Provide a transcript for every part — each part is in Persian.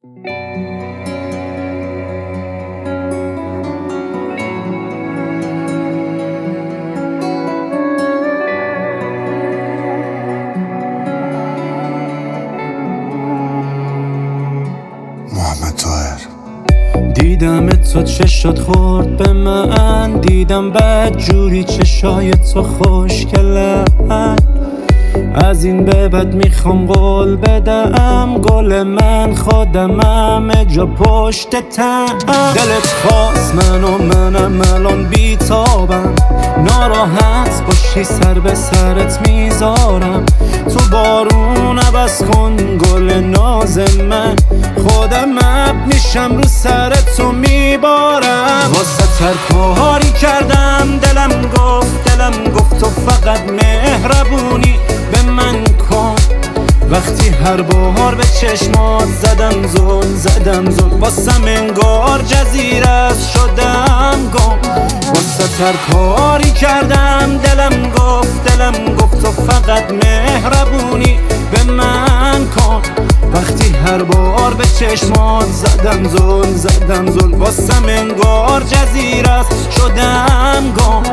دیدم تو چشات خورد به من، دیدم بد جوری چشای تو خوشگلن. از این به بعد میخوام قول بدم، گل من خودمم جا پشت تن. دلت خواست منم الان بیتابم، ناراحت باشی سر به سرت میذارم. تو بارون عوض کن گل ناز من، خودم اب میشم رو سرت تو میبارم. واسه هر کاری کردم دلم گفت تو فقط مهربونی به من کن. وقتی هر بار به چشمات زدم زل واسم انگار جزیره است شدم گم. واسه هر کاری کردم دلم گفت تو فقط مهربونی به من کن. وقتی هر بار به چشمات زدم زل واسم انگار جزیره است شدم گم.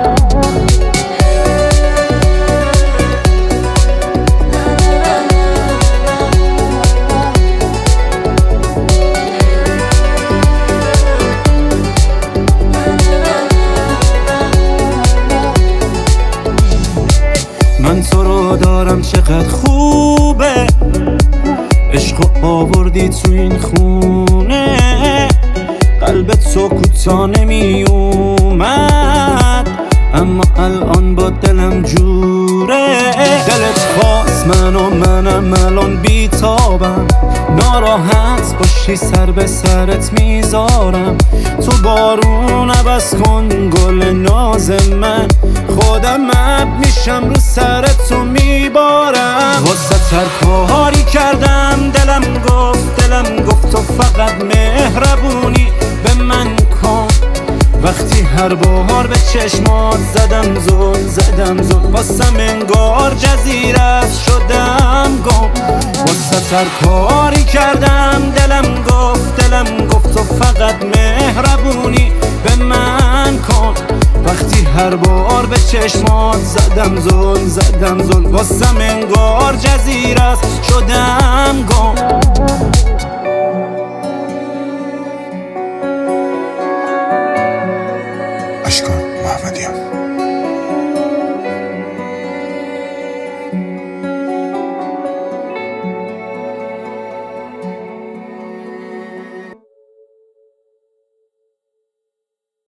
من تو رو دارم چقدر خوبه، عشق آوردی تو این خونه. قلبت تو کوتا نمی اومد، اما الان با دلم جوره. دلت خواست منم الان بیتابم، ناراحت باشی سر به سرت میذارم. تو بارون عوض کن گل ناز من، خودم اب میشم رو سرت تو میبارم. واسه هر کاری کردم دلم گفت تو فقط مهربونی به من کن. وقتی هر بار به چشمات زدم زل واسم انگار جزیره است شدم گم. واسه هر کاری کردم دلم گفت تو فقط مهربونی به من کن. وقتی هر بار به چشمات زدم زل واسم انگار جزیره است شدم گم.